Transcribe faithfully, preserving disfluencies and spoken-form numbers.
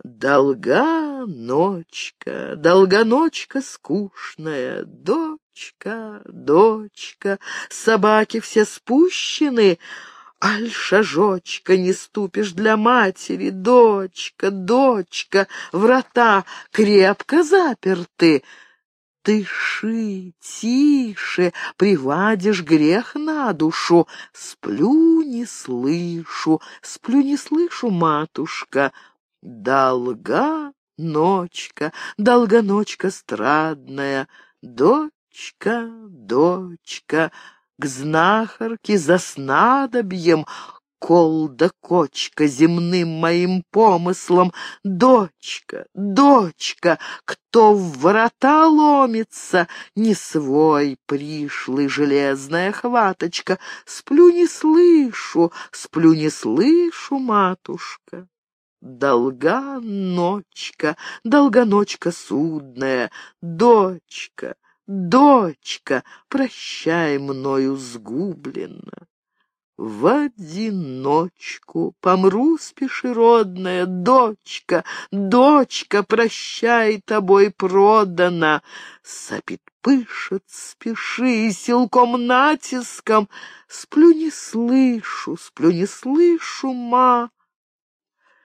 Долга ночка, долга ночка скучная, дочка, дочка, собаки все спущены, аль шажочка не ступишь для матери, дочка, дочка, врата крепко заперты. Тыши, тише, привадишь грех на душу. Сплю, не слышу, сплю, не слышу, матушка. Долга ночка, долга ночка страдная, дочка, дочка, к знахарке за снадобьем, кол да кочка земным моим помыслом. Дочка, дочка, кто в врата ломится, не свой пришлый железная хваточка. Сплю, не слышу, сплю, не слышу, матушка. Долга ночка, долга ночка судная, дочка, дочка, прощай мною сгубленно. В одиночку помру, спеши, родная, дочка, дочка, прощай, тобой продана. Сопит, пышет, спеши, силком натиском, сплю, не слышу, сплю, не слышу, ма.